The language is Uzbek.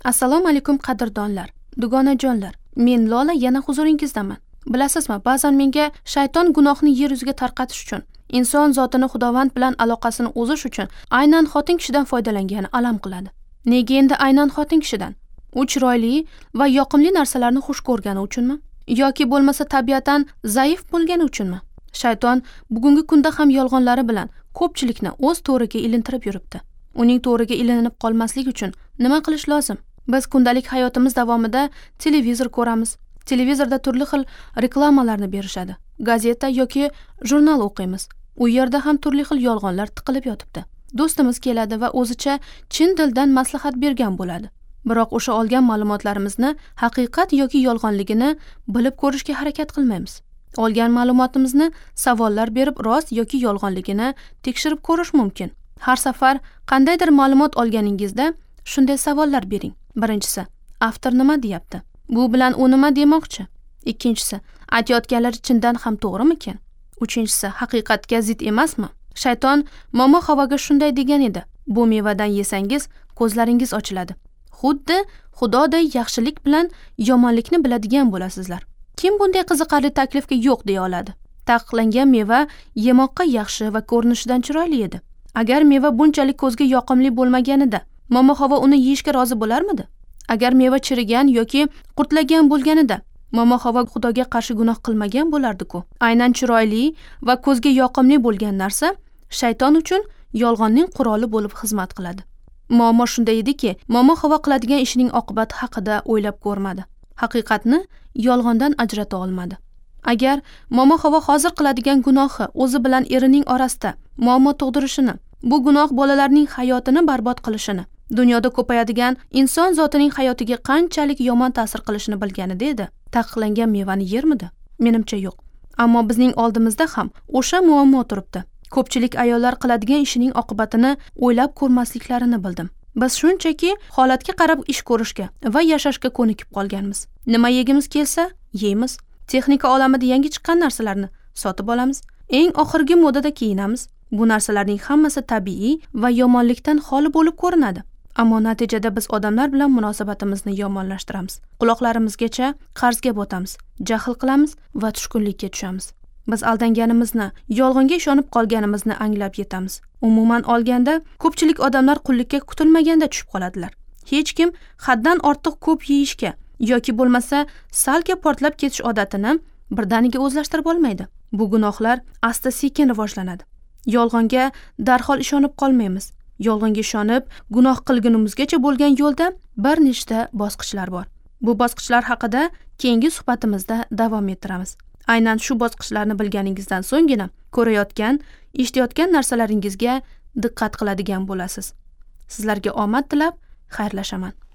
Assalomu alaykum qadrdonlar, dugonajonlar. Men Lola yana huzuringizdaman. Bilasizmi, ba'zan menga shayton gunohni yer yuziga tarqatish uchun, inson zotini Xudovand bilan aloqasini ozish uchun aynan xotin kishidan foydalangani alam qiladi. Nega endi aynan xotin kishidan? U chiroyli va yoqimli narsalarni xush ko'rgani uchunmi? Yoki bo'lmasa tabiatan zaif bo'lgani uchunmi? Shayton bugungi kunda ham yolg'onlari bilan ko'pchilikni o'z to'riga ilintirib yuribdi. Uning to'riga ilinib qolmaslik uchun nima qilish lozim? Biz kundalik hayotimiz davomida televizor ko'ramiz. Televizorda turli xil reklamalarni berishadi. Gazeta yoki jurnal o'qiymiz. U yerda ham turli xil yolg'onlar tiqilib yotibdi. Do'stimiz keladi va o'zicha chin dildan maslahat bergan bo'ladi. Biroq o'sha olgan ma'lumotlarimizni haqiqat yoki yolg'onligini bilib ko'rishga harakat qilmaymiz. Olgan ma'lumotimizni savollar berib rost yoki yolg'onligini tekshirib ko'rish mumkin. Har safar qandaydir ma'lumot olganingizda shunday savollar bering. Birinchisi, avtor nima deyapti? Bu bilan u nima demoqchi? Ikkinchisi, aytayotganlari chindan ham to'g'rimikan? Uchinchisi, haqiqatga zid emasmi? Shayton momo Havoga shunday degan edi. Bu mevadan yesangiz ko'zlaringiz ochiladi. Xuddi Xudoday yaxshilik bilan yomonlikni biladigan bo'lasizlar. Kim bunday qiziqarli taklifga yo'q deya oladi? Taqiqlangan meva yemoqqa yaxshi va ko'rinishidan chiroyli edi. Agar meva bunchalik ko'zga yoqimli bo'lmaganida, momo Havo uni yeyishga rozi bo'larmidi? Agar meva chirigan yoki qurtlagan bo'lganida, momo Havo Xudoga qarshi gunoh qilmagan bo'lardi-ku. Aynan chiroyli va ko'zga yoqimli bo'lgan narsa shayton uchun yolg'onning quroli bo'lib xizmat qiladi. Muammo shunda ediki, momo Havo qiladigan ishining oqibati haqida o'ylab ko'rmadi. Haqiqatni yolg'ondan ajrata olmadi. Agar momo Havo hozir qiladigan gunohi o'zi bilan erining orasida muammo tug'dirishini, bu gunoh bolalarning hayotini barbod qilishini, dunyoda ko'payadigan inson zotining hayotiga qanchalik yomon ta'sir qilishini bilganida edi, taqiqlangan mevani yermidi? Menimcha yo'q. Ammo bizning oldimizda ham o'sha muammo turibdi. Ko'pchilik ayollar qiladigan ishining oqibatini o'ylab ko'rmasliklarini bildim. Biz shunchaki holatga qarab ish ko'rishga va yashashga ko'nikib qolganmiz. Nima yegimiz kelsa, yeymiz. Texnika olamida yangi chiqqan narsalarni sotib olamiz. Eng oxirgi modada kiyinamiz. Bu narsalarning hammasi tabiiy va yomonlikdan xoli bo'lib ko'rinadi. Ammo natijada biz odamlar bilan munosabatimizni yomonlashtiramiz. Quloqlarimizgacha qarzga botamiz, jahl qilamiz va tushkunlikka tushamiz. Biz aldanganimizni, yolg'onga ishonib qolganimizni anglab yetamiz. Umuman olganda, ko'pchilik odamlar qullikka kutilmaganda tushib qoladilar. Hech kim haddan ortiq ko'p yeyishga yoki bo'lmasa salga portlab ketish odatini birdaniga o'zlashtirib olmaydi. Bu gunohlar asta-sekin rivojlanadi. Yolg'onga darhol ishonib qolmaymiz. Yolg'onga ishonib, gunoh qilgunimizgacha bo'lgan yo'lda bir nechta bosqichlar bor. Bu bosqichlar haqida keyingi suhbatimizda davom ettiramiz. Aynan shu bosqichlarni bilganingizdan so'nggina ko'rayotgan, eshitayotgan narsalaringizga diqqat qiladigan bo'lasiz. Sizlarga omad tilab, xayrlashaman.